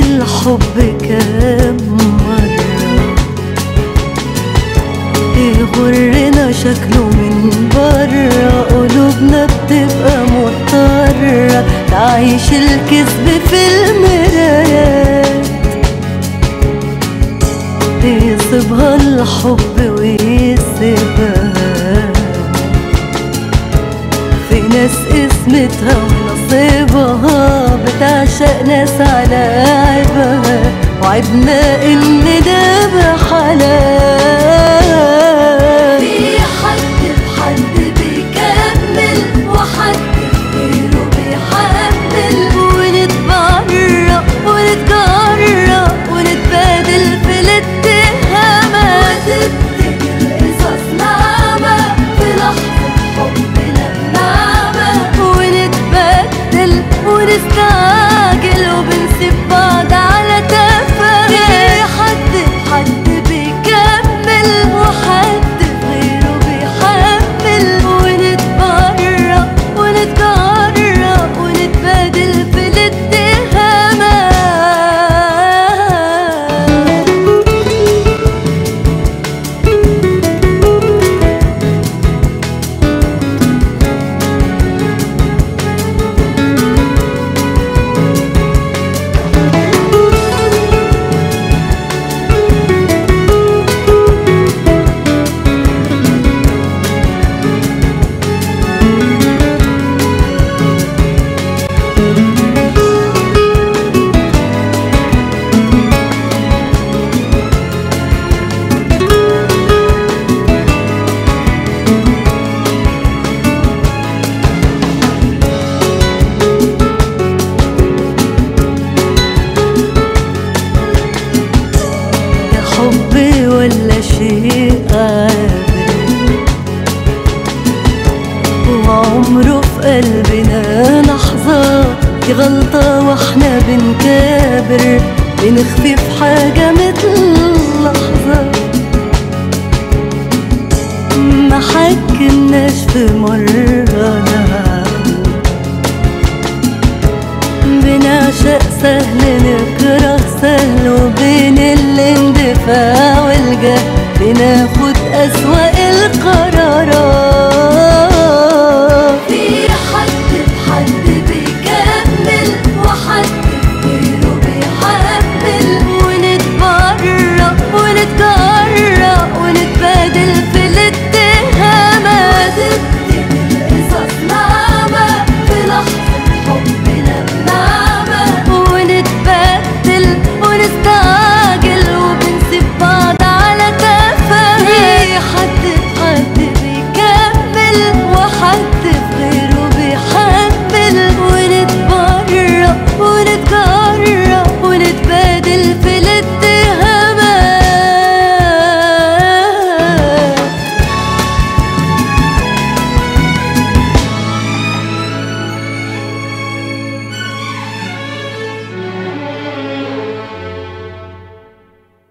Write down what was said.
الحب كام مرة يغرنا شكله من برا، قلوبنا بتبقى مضطرة تعيش الكذب في المرايات. يصيبها الحب ويسيبها، في ناس اسمتها ونصيبها بتعشق ناس على عيبها، وعيبنا ان ده بحلال. في حد بحد بيكمل وحد غيره بيحمل، ونتبرق ونتجرأ ونتبادل في الاتهامات، وتبتدي القصص ناعمة في لحظة حبنا بنعمة، ونتبدل ونستعجل وبنسيب بعض على تفاهة. في حد بحد بيكمل وحد غيره بيحمل، ونتبرق ونتجرأ ونتبادل في الاتهامات. حب ولا شيء قابل، وعمره في قلبنا لحظة في غلطة واحنا بنكابر، بنخفي في حاجة مثل لحظة. ما حكمناش في مرة بنعشق سهل نكره سهل، وبين الاندفاع والجهل بناخد أسوأ